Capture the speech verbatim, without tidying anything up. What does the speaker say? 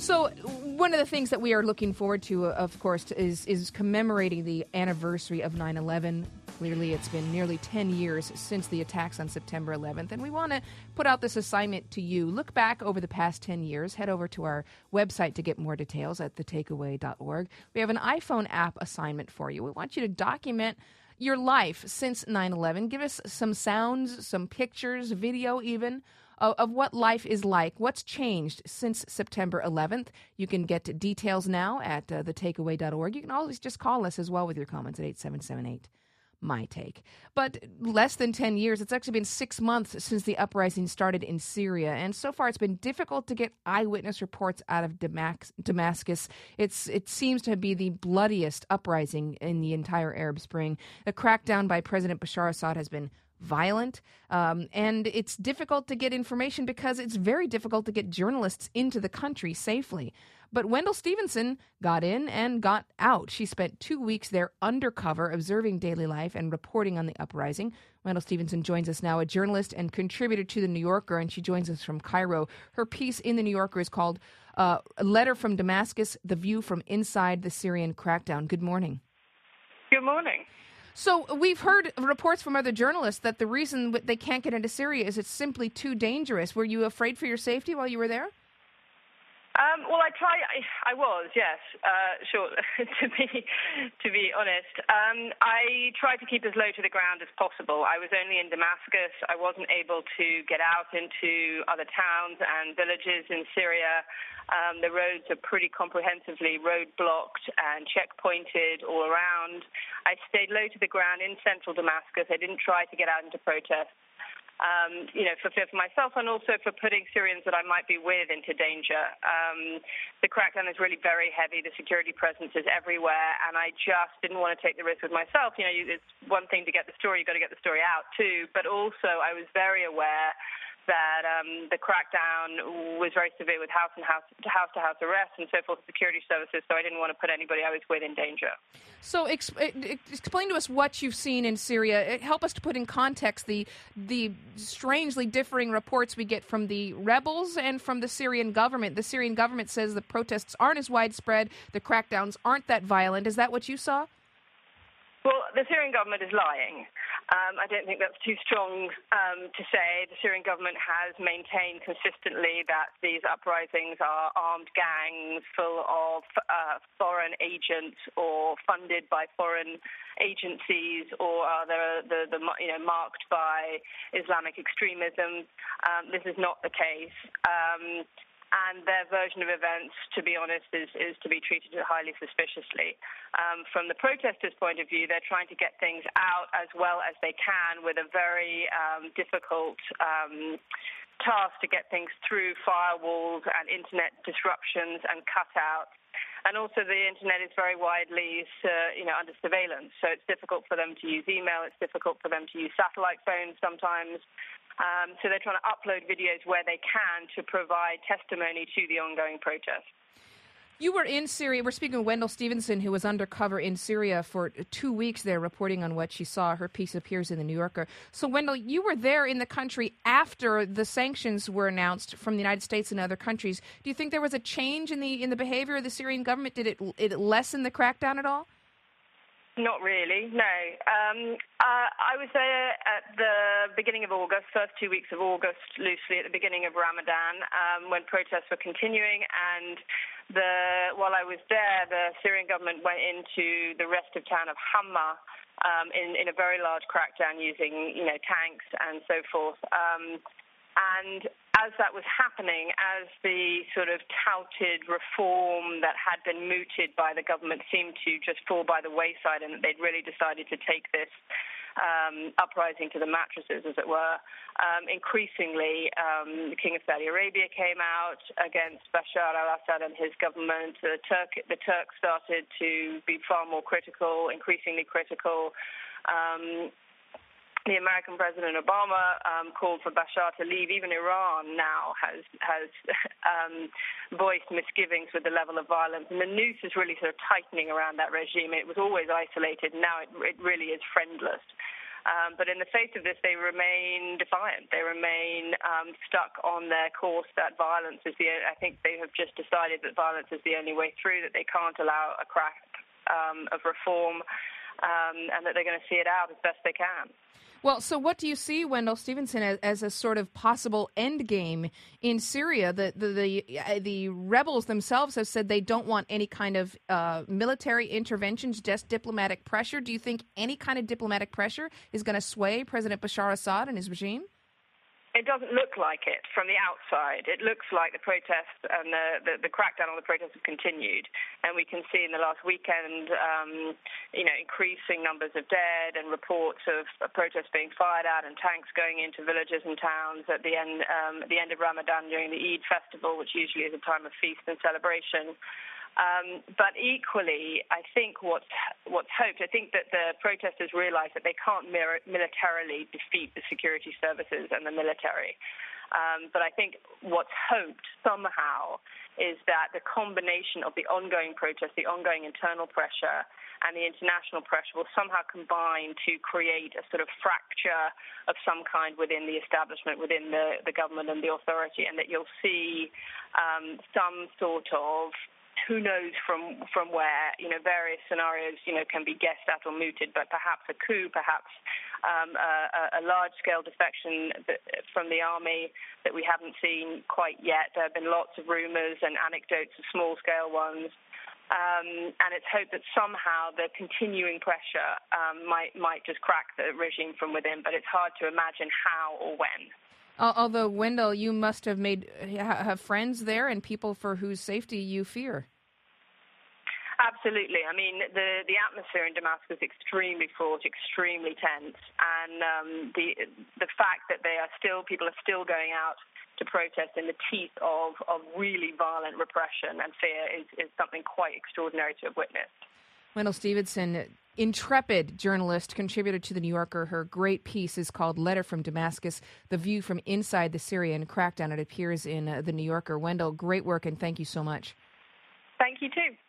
So one of the things that we are looking forward to, of course, is is commemorating the anniversary of nine eleven. Clearly, it's been nearly ten years since the attacks on September eleventh, and we want to put out this assignment to you. Look back over the past ten years. Head over to our website to get more details at the takeaway dot org. We have an iPhone app assignment for you. We want you to document your life since nine eleven. Give us some sounds, some pictures, video even, of, of what life is like, what's changed since September eleventh. You can get details now at uh, the takeaway dot org. You can always just call us as well with your comments at eight seven seven eight. My take. But less than ten years, it's actually been six months since the uprising started in Syria. And so far, it's been difficult to get eyewitness reports out of Damas- Damascus. It's It seems to be the bloodiest uprising in the entire Arab Spring. The crackdown by President Bashar Assad has been violent, um, and it's difficult to get information because it's very difficult to get journalists into the country safely. But Wendell Stevenson got in and got out. She spent two weeks there undercover, observing daily life and reporting on the uprising. Wendell Stevenson joins us now, a journalist and contributor to The New Yorker, and she joins us from Cairo. Her piece in The New Yorker is called uh, A Letter from Damascus, The View from Inside the Syrian Crackdown. Good morning. Good morning. So we've heard reports from other journalists that the reason they can't get into Syria is it's simply too dangerous. Were you afraid for your safety while you were there? Um, well, I try. I, I was, yes, uh, sure. to be to be honest, um, I tried to keep as low to the ground as possible. I was only in Damascus. I wasn't able to get out into other towns and villages in Syria. Um, the roads are pretty comprehensively road-blocked and checkpointed all around. I stayed low to the ground in central Damascus. I didn't try to get out into protests. Um, you know, for fear for myself and also for putting Syrians that I might be with into danger. Um, the crackdown is really very heavy. The security presence is everywhere, and I just didn't want to take the risk with myself. You know, you, it's one thing to get the story, you've got to get the story out too, but also I was very aware that um, the crackdown was very severe with house and house to house to house arrests and so forth, security services. So I didn't want to put anybody I was with in danger. So ex- explain to us what you've seen in Syria. Help us to put in context the the strangely differing reports we get from the rebels and from the Syrian government. The Syrian government says the protests aren't as widespread, the crackdowns aren't that violent. Is that what you saw? Well, the Syrian government is lying. Um, I don't think that's too strong um, to say. The Syrian government has maintained consistently that these uprisings are armed gangs full of uh, foreign agents or funded by foreign agencies or are the, the, the you know marked by Islamic extremism. Um, this is not the case. Um, And their version of events, to be honest, is, is to be treated highly suspiciously. Um, from the protesters' point of view, they're trying to get things out as well as they can with a very um, difficult um, task to get things through firewalls and internet disruptions and cutouts. And also the internet is very widely uh, you know, under surveillance, so it's difficult for them to use email, it's difficult for them to use satellite phones sometimes. Um, so they're trying to upload videos where they can to provide testimony to the ongoing protests. You were in Syria. We're speaking of Wendell Stevenson, who was undercover in Syria for two weeks there reporting on what she saw. Her piece appears in The New Yorker. So, Wendell, you were there in the country after the sanctions were announced from the United States and other countries. Do you think there was a change in the in the behavior of the Syrian government? Did it, it lessen the crackdown at all? Not really, no. Um, uh, I was there at the beginning of August, first two weeks of August, loosely at the beginning of Ramadan, um, when protests were continuing. And the, while I was there, the Syrian government went into the rest of town of Hama um, in, in a very large crackdown using, you know, tanks and so forth. Um, And as that was happening, as the sort of touted reform that had been mooted by the government seemed to just fall by the wayside, and they'd really decided to take this um, uprising to the mattresses, as it were, um, increasingly um, the King of Saudi Arabia came out against Bashar al-Assad and his government. The Turk, the Turks started to be far more critical, increasingly critical. Um, The American President Obama um, called for Bashar to leave. Even Iran now has has um, voiced misgivings with the level of violence. And the noose is really sort of tightening around that regime. It was always isolated. Now it, it really is friendless. Um, but in the face of this, they remain defiant. They remain um, stuck on their course that violence is the. I think they have just decided that violence is the only way through. That they can't allow a crack um, of reform, um, and that they're going to see it out as best they can. Well, so what do you see, Wendell Stevenson, as, as a sort of possible end game in Syria? The the the, uh, the rebels themselves have said they don't want any kind of uh, military interventions, just diplomatic pressure. Do you think any kind of diplomatic pressure is going to sway President Bashar Assad and his regime? It doesn't look like it from the outside. It looks like the protests and the, the, the crackdown on the protests have continued. And we can see in the last weekend, um, you know, increasing numbers of dead and reports of, of protests being fired at and tanks going into villages and towns at the end, um, at the end of Ramadan during the Eid festival, which usually is a time of feast and celebration. Um, but equally, I think what's, what's hoped, I think that the protesters realize that they can't mir- militarily defeat the security services and the military. Um, but I think what's hoped somehow is that the combination of the ongoing protest, the ongoing internal pressure, and the international pressure will somehow combine to create a sort of fracture of some kind within the establishment, within the, the government and the authority, and that you'll see um, some sort of who knows from from where, you know, various scenarios, you know, can be guessed at or mooted, but perhaps a coup, perhaps um, a, a large-scale defection from the army that we haven't seen quite yet. There have been lots of rumors and anecdotes of small-scale ones. Um, and it's hoped that somehow the continuing pressure um, might might just crack the regime from within, but it's hard to imagine how or when. Although, Wendell, you must have made have friends there and people for whose safety you fear. Absolutely. I mean, the, the atmosphere in Damascus is extremely fraught, extremely tense, and um, the the fact that they are still people are still going out to protest in the teeth of, of really violent repression and fear is, is something quite extraordinary to have witnessed. Wendell Stevenson, intrepid journalist, contributor to The New Yorker. Her great piece is called Letter from Damascus, The View from Inside the Syrian Crackdown. It appears in uh, The New Yorker. Wendell, great work, and thank you so much. Thank you, too.